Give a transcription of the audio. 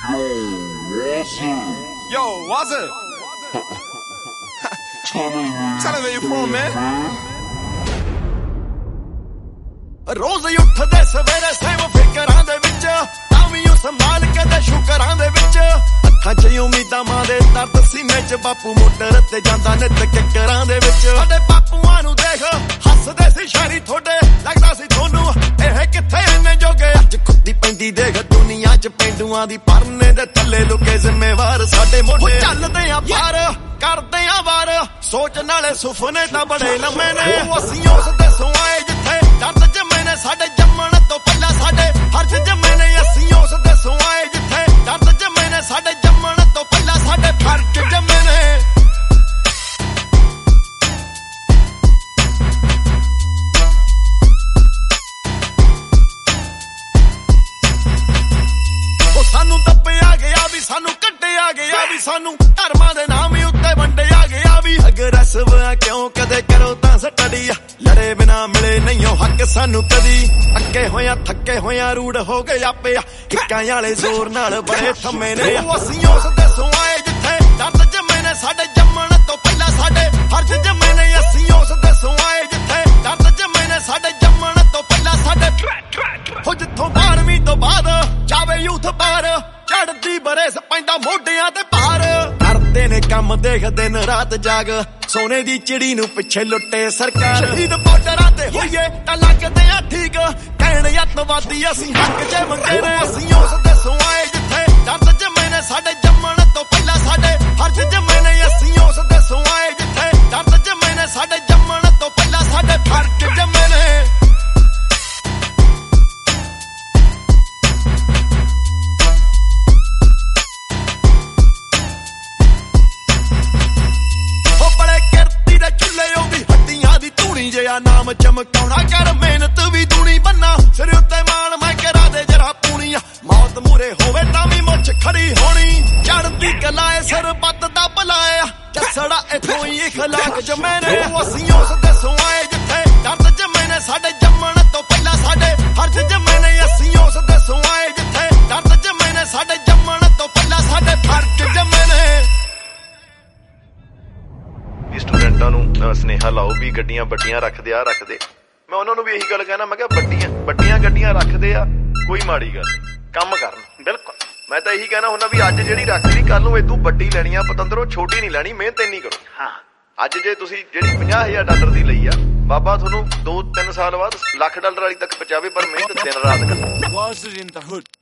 Yo, what's up? Tell me where you from, man. ਰੋਜ਼ ਉੱਠਦੇ ਸਵੇਰੇ same ਫਿਕਰਾਂ ਦੇ ਵਿੱਚ ਤਾਂ ਵੀ ਉਹ ਸੰਭਾਲ ਕੇ ਤੇ ਸ਼ੁਕਰਾਂ ਦੇ ਵਿੱਚ ਅੱਖਾਂ 'ਚ ਉਮੀਦਾਂ ਮਾਂ ਦੇ ਦਰਦ ਸੀਨੇ 'ਚ ਬਾਪੂ ਮੋਟਰ ਤੇ ਜਾਂਦਾ ਨਿੱਤ ਕਿੱਕਰਾਂ ਦੇ ਵਿੱਚ ਸਾਡੇ ਬਾਪੂਆਂ ਨੂੰ ਦੇਖ ਹੱਸਦੇ ਸੀ ਸ਼ਾਇਰੀ ਤੁਹਾਡੇ ਲੱਗਦਾ ਸੀ ਤੁਹਾਨੂੰ ਇਹ ਕਿੱਥੇ ਇੰਨੇ ਜੋਗੇ ਅੱਜ ਖੁੱਦੀ ਪੈਂਦੀ ਦੇਖ ਦੁਨੀਆ 'ਚ ਪੈਂਡੂਆਂ ਦੀ ਪਰਨੇ ਦੇ ਥੱਲੇ ਲੁਕੇ ਜ਼ਿੰਮੇਵਾਰ ਸਾਡੇ ਮੋਢੇ ਚੱਲਦੇ ਆ ਬਾਹਰ ਕਰਦੇ ਆ ਵਾਰ ਸੋਚ ਨਾਲੇ ਸੁਪਨੇ ਤਾਂ ਬੜੇ ਲੰਮੇ ਨੇ ਅਸੀਂ ਉਸ ਦੇਸੋਂ ਆਏ ਜਿੱਥੇ ਦਰਦ ਜੰਮੇ ਨੇ ਸਾਡੇ ਜੰਮਣ ਤੋਂ ਪਹਿਲਾਂ ਸਾਡੇ ਹਰਜ ਜੰਮੇ ਨੇ ਅਸੀਂ ਉਸ ਦੇਸੋਂ ਆਏ ਜਿੱਥੇ ਦਰਦ ਜੰਮੇ ਨੇ ਸਾਡੇ ਜੰਮਣ ਤੋਂ ਪਹਿਲਾਂ ਸਾਡੇ ਫਰਜ਼ ਜੰਮੇ ਨੇ ਉਹ ਸਾਨੂੰ ਦੱਬਿਆ ਗਿਆ ਵੀ ਸਾਨੂੰ ਕੱਢਿਆ ਗਿਆ ਵੀ ਸਾਨੂੰ ਧਰਮਾਂ ਦੇ ਨਾਮ ਉੱਤੇ ਵੰਡਿਆ ਗਿਆ ਵੀ ਅਗਰੈਸਿਵ ਆ ਕਿਉਂ ਕਦੇ ਕਰੋ ਤਾਂ ਸਟੱਡੀ ਲੜੇ ਬਿਨਾ ਮਿਲੇ ਨਹੀਂ ਹੱਕ ਸਾਨੂੰ ਕਦੀ ਅੱਕੇ ਹੋਇਆ ਥੱਕੇ ਹੋਇਆ ਰੂੜ ਹੋ ਗਏ ਆਪੇ ਕਿੱਕਾਂ ਵਾਲੇ ਜ਼ੋਰ ਨਾਲ ਬੜੇ ਥੰਮੇ ਨੇ ਅਸੀਂ ਉਸ ਦੇਸੋਂ ਆਏ ਜਿੱਥੇ ਦਰਦ ਜੰਮੇ ਨੇ ਸਾਡੇ ਜੰਮਣ ਤੋਂ ਪਹਿਲਾਂ ਸਾਡੇ ਹਰਜ ਜੰਮੇ ਨੇ ਅਸੀਂ ਉਸ ਦੇਸੋਂ ਆਏ ਜਿੱਥੇ ਦਰਦ ਜੰਮੇ ਨੇ ਸਾਡੇ ਜੰਮਣ ਤੋਂ ਪਹਿਲਾਂ ਸਾਡੇ ਹੋ ਜਿੱਥੋਂ 12ਵੀਂ ਤੋਂ ਬਾਅਦ ਜਾਵੇ ਯੂਥ ਬਾਹਰ ਚੜਦੀ ਬਰੇਸ ਪੈਂਦਾ ਮੋਢਿਆਂ ਤੇ ਭਾਰ ਕਰਦੇ ਨੇ ਕੰਮ ਦੇਖ ਦਿਨ ਰਾਤ ਜਾਗ ਸੋਨੇ ਦੀ ਚਿੜੀ ਨੂੰ ਪਿੱਛੇ ਲੁੱਟੇ ਸਰਕਾਰ ਸ਼ਹੀਦ ਬਾਰਡਰਾਂ ਤੇ ਹੋਈਏ ਤਾਂ ਲੱਗਦੇ ਆ ਠੀਕ ਕਹਿਣ ਅੱਤਵਾਦੀ ਅਸੀਂ ਹੱਕ 'ਚ ਮੰਗੇ ਨੇ ਅਸੀਂ ਉਸ ਦੇਸੋਂ ਆਏ ਜਿੱਥੇ ਦਰਦ ਜੰਮੇ ਨੇ ਸਾਡੇ ਜੰਮਣ ਤੋਂ ਪਹਿਲਾਂ ਸਾਡੇ ਹਰਜ ਜੰਮੇ ਨੇ ਅਸੀਂ ਉਸ ਦੇਸੋਂ ਆਏ ਜਿੱਥੇ ਦਰਦ ਜੰਮੇ ਨੇ ਸਾਡੇ ਜੰਮਣ ਤੋਂ ਪਹਿਲਾਂ ਸਾਡੇ ਫਰਜ਼ ਜੰਮੇ ਨੇ ਜਿਹਾ ਨਾਮ ਚਮਕਾਉਣਾ ਕਰ ਮਿਹਨਤ ਵੀ ਦੂਣੀ ਬੰਨਾ ਸਿਰ ਉੱਤੇ ਮਾਣ ਮੈਂ ਕਰਾ ਦੇ ਜਰਾ ਪੂਣੀਆਂ ਮੌਤ ਮੂਰੇ ਹੋਵੇ ਤਾਂ ਵੀ ਮੁੱਛ ਖੜੀ ਹੋਣੀ ਚੜਦੀ ਕਲਾਏ ਸਰਬੱਤ ਦਾ ਭਲਾਇਆ ਜੱਸੜਾ ਇਥੋਂ ਹੀ ਇਖਲਾਕ ਜੰਮੇ ਨੇ ਅਸੀਂ ਉਸ ਦੇਸੋਂ ਆਏ ਜਿੱਥੇ ਦਰਦ ਜੰਮੇ ਨੇ ਸਾਡੇ ਜੰਮਣ ਤੋਂ ਪਹਿਲਾਂ ਸਾਡੇ ਹਰਜ ਜੰਮੇ ਨੇ ਅਸੀਂ ਉਸ ਦੇਸੋਂ ਆਏ ਜਿੱਥੇ ਦਰਦ ਜੰਮੇ ਨੇ ਸਾਡੇ ਜੰਮਣ ਤੋਂ ਪਹਿਲਾਂ ਸਾਡੇ ਫਰਜ਼ ਜੰਮੇ ਨੇ ਸਟੂਡੈਂਟਾਂ ਨੂੰ ਸੁਨੇਹਾ ਲਾਓ ਵੀ ਗੱਡੀਆਂ ਵੱਡੀਆਂ ਰੱਖਦੇ ਮੈਂ ਉਹਨਾਂ ਨੂੰ ਵੀ ਇਹੀ ਗੱਲ ਕਹਿਣਾ ਮੈਂ ਕਿਹਾ ਵੱਡੀਆਂ ਗੱਡੀਆਂ ਰੱਖਦੇ ਆ ਕੋਈ ਮਾੜੀ ਗੱਲ ਕੰਮ ਕਰਨ ਬਿਲਕੁਲ ਮੈਂ ਤਾਂ ਇਹੀ ਕਹਿਣਾ ਹੁੰਦਾ ਵੀ ਅੱਜ ਜਿਹੜੀ ਰੱਖ ਲਈ ਕੱਲ ਨੂੰ ਇਦੋਂ ਵੱਡੀ ਲੈਣੀ ਆ ਪਤੰਦਰੋਂ ਛੋਟੀ ਨਹੀਂ ਲੈਣੀ ਮਿਹਨਤ ਇੰਨੀ ਕਰੋ ਹਾਂ ਅੱਜ ਜੇ ਤੁਸੀਂ ਜਿਹੜੀ $50,000 ਦੀ ਲਈ ਆ ਬਾਬਾ ਤੁਹਾਨੂੰ 2-3 ਸਾਲ ਬਾਅਦ $1 ਲੱਖ ਵਾਲੀ ਤੱਕ ਪਹੁੰਚਾਵੇ ਪਰ ਮਿਹਨਤ ਦਿਨ ਰਾਤ ਕਰੋ